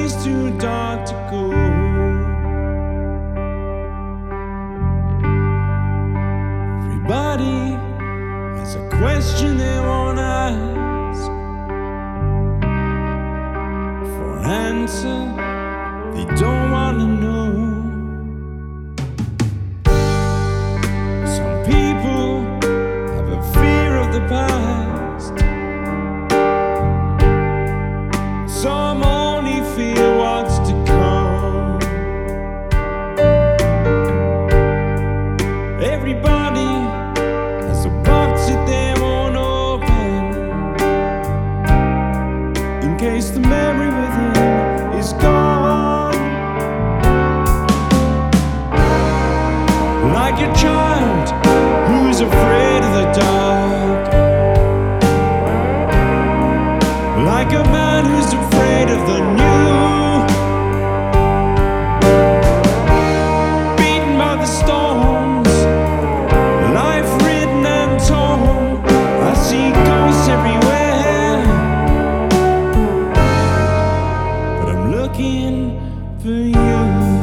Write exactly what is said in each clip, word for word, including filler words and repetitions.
place too dark to go. Everybody has a question they wanna ask. For an answer they don't wanna know. Some people have a fear of the past. Some only fear what's to come. Everybody has a box that they won't open, in case the memory within is gone. Like a child who's afraid of the dark, like a man who's afraid of the new, beaten by the storms, life ridden and torn. I see ghosts everywhere, but I'm looking for you.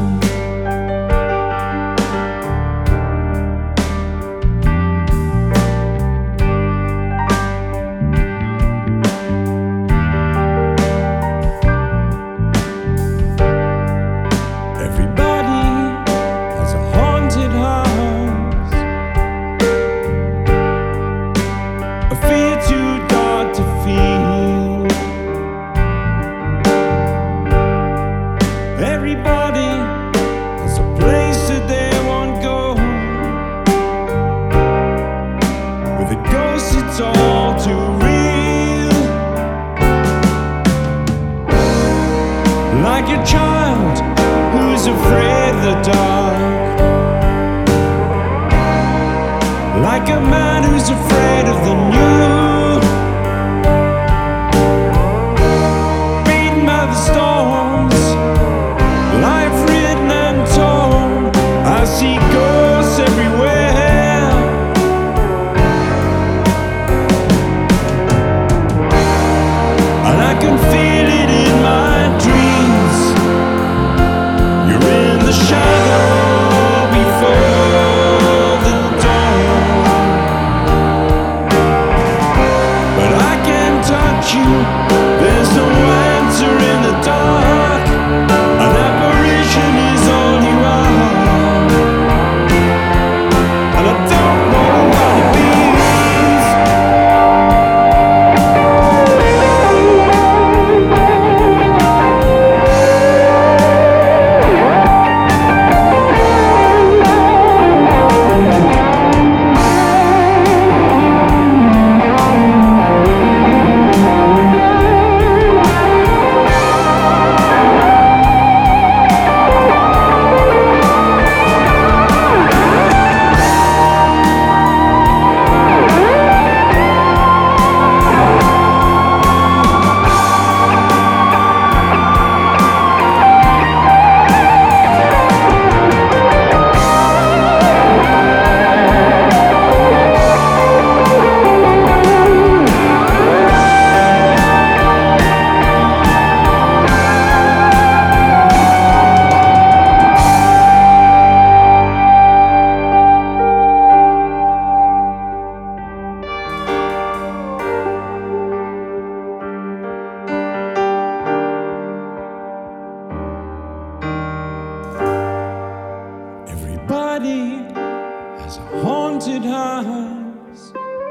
Everybody has a place that they won't go. With a ghost it's all too real. Like a child who's afraid of the dark, like a man who's afraid of the new, beaten by the storms, life ridden and torn. I see ghosts everywhere, and I can feel it in my dreams. You're in the shadow before the dawn, but I can't touch you. There's no answer in the dark. An apparition is all you are, and I don't know what it means. Everybody has a haunted house,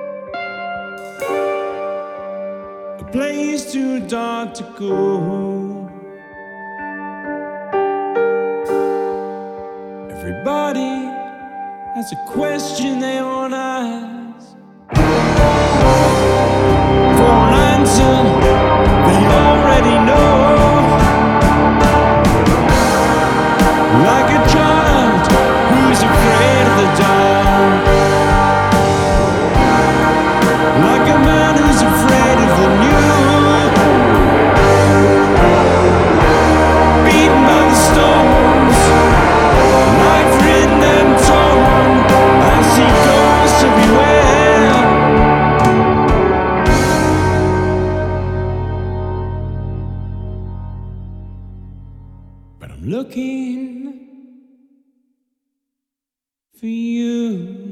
a place too dark to go. Everybody has a question they wanna ask. For an answer they already know. Like a child who's afraid of the dark, like a man who's afraid of the new, beaten by the storms, life ridden and torn. I see ghosts everywhere, looking for you.